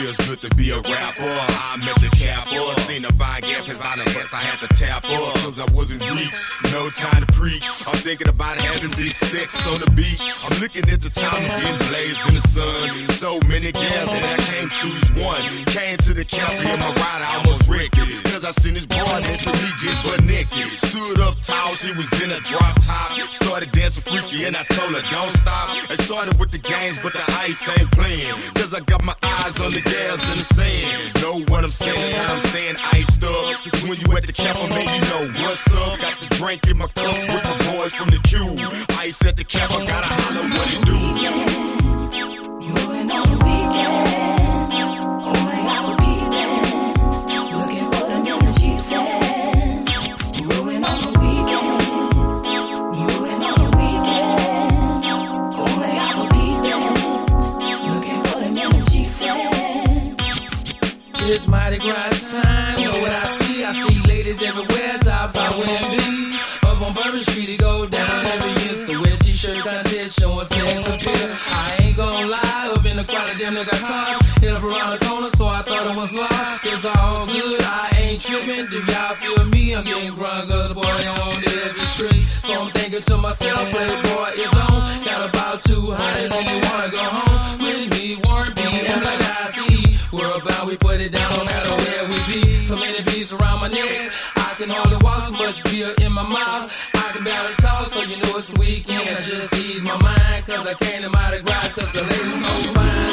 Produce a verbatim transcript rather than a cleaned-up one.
feels good to be a rapper. I met the capper, seen a fine gas pass by the ass, I had to tap her. Cause I wasn't reach, no time to preach. I'm thinking about having big sex on the beach. I'm looking at the time of getting blazed in the sun. So many gals that I can't choose one. Came to the county in my ride, I almost wrecked it. Cause I seen this boy next to me get butt naked. Stood up tall, she was in a drop top. Started dancing freaky and I told her don't stop. I started with the games but the ice ain't playing. Cause I got my eyes on the gals in the sand. Know what I'm saying, is how I'm staying iced up. Cause when you at the camp, man, you know what's up. Got the drink in my cup with the boys from the queue. Ice at the camp, I gotta holler what it do. Rolling on the weekend, only our people looking for them in the cheap sand. Rolling on the weekend, rolling on the weekend, only our people looking for them in the cheap sand. It's mighty grind time, know what I see? I see ladies everywhere, tops I wear these. Up on Bourbon Street, it go down every Insta with t-shirt contest showing sex appeal. I ain't gon' lie, up in the crowd of them that got tops. Hit up around the corner, so I thought it was lost. It's all good, I ain't tripping. Do y'all feel me? I'm getting drunk, cause the boy don't want it every street. So I'm thinking to myself, Playboy is on. Got about two hundreds and you wanna go home with me, Warren B, and like I see. We're about, we put it down no matter where we be. So many beats around my neck, I can hardly walk, so much beer in my mouth. I can barely talk, so you know it's the weekend. I just ease my mind, cause I came to Mardi Gras, cause the ladies so fine.